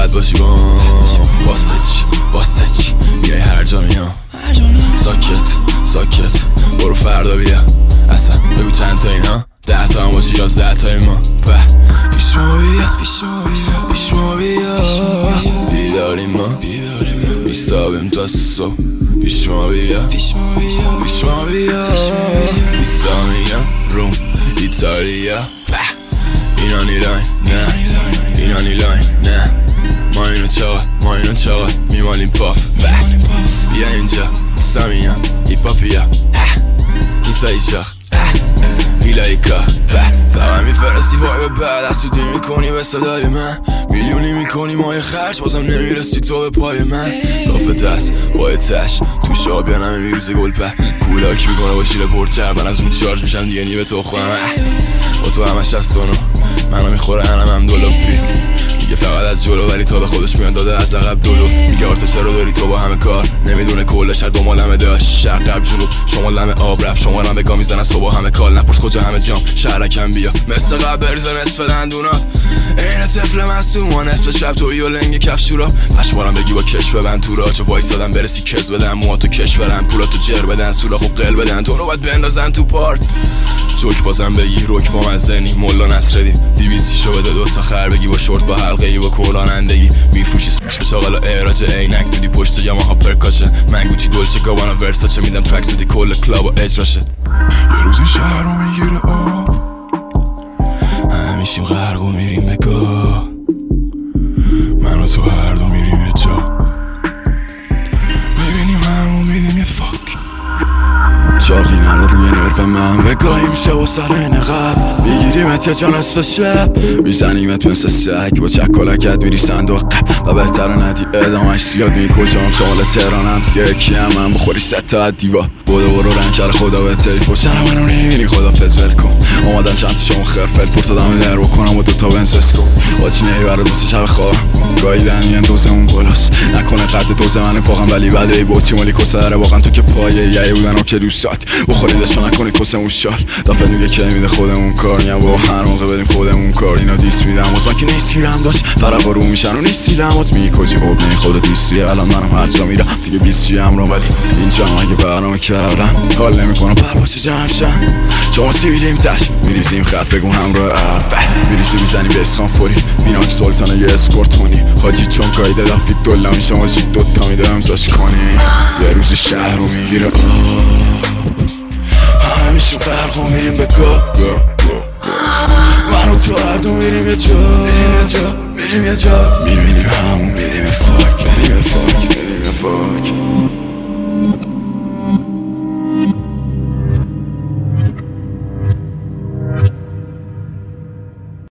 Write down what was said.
بد باشی با واسه چی بیای هر جا میام ساکت برو فردا بیا اصلا بگو چند تا اینا 10 تا هم باشی 11 تای ما پیش ما بیا بیداریم ما میسابیم تا صبح پیش ما بیا میسامیم روم ایتالیا اینانی لاین نه ما اینو چاقا میمالیم پاف بیا اینجا سامیا ایپاپیا این سایی شاخ ویلای کار فقط میفرستی وای بعد از سودی میکنی به صدای من میلیونی میکنی مای خرج بازم نمیرسی تو به پای من دافت است پای تش تو شاب یا نمه میریزه گل په کولاک میکنه با شیل پرچر من از اون شارژ میشم دیگه نی به تو خواهم با تو همش از سونو منو میخوره هم دولوپی میگه فقط از جلو ولی تا به خودش میان داده از عقب دلو میگه آرتو چرا داری تو با همه کار نمیدونه کلش هر دومالمه داشت شرق غرب جنوب شما لمه آب رفت شما رم بگاه میزنن صبح همه کال نپرس کجا همه جام شهرکم بیا مثل قبل بریزه نصف دندونات این طفل مصدوم و نصف شب تویی و لنگ کفشورا پشمارم بگی با کش ببند تو را چه وایسادم برسی کز بدن موهاتو کش برن پولاتو جر بدن سوراخو قل بدن تو رو باید بندازن تو پارت جوک بازم بگی رک با مزنی ملا نصردی 200 شو بده 2 تا خر بگی با شورت با حلقه ای با کلانندگی میفروشی شاغل اعراج عینک دودی پشت یاماها پرکاشه من گوچی دولچه گابانا ورساچه میدم ترک سودی کل کلاب و اجراشه یه روزی شهر رو میگیره آب همیشیم غرق و میریم به گاه من و تو هر دو میریم یه جا میبینیم همون میدیم یه فاک چاقی نره روی نرو من بگاهیم شه و سر نقب میگیریمت یه جا نصف شب میزنیمت مثل سگ با چکلکت میری صندوق و بهتره ندی ادامش زیاد می کجام شمال تهرانم یکی هم من بخوری 100 تا دیوار برو رنگ کر خدا به تیف و شنه منو نمیبینی خدا فزول کن اومدن چند تا شما خرفل فرتادم در بکنم و 2 تا بنسس کن واچی نهی دوست شب خواه گاییدن یه دوزمون بلاست نکنه قد دوز من فاقم ولی بعد ای بوتی مالی کسره واقعا تو که پایه یه بودن که دوستات بخوریدشو نکنی کسمون شال دافت میگه که میده خودمون کار نیم با هر موقع بدیم خودمون کار اینا دیس میدم از من که نیستیرم داشت فرق رو میشن و نیستیرم از میگی کجی خوب نی خود دیستیه الان منم هر جا میرم دیگه 20 هم رو ولی اینجا اگه برنامه کردم حال نمیکنم پرواز جمشم شما سیبیلیم تش میریزیم خط بگو همراه میریزی میزنی به اسخان فوری فینانک سلطانه یه اسکورت کنی حاجی چون قایده دفید دلم شما جید 2 تا میده امزاش کنی یه روز شهر رو میگیره همیشه غرق و میریم به گاه من و تو هر دو میریم یه جا میبینیم همون میدیم فاک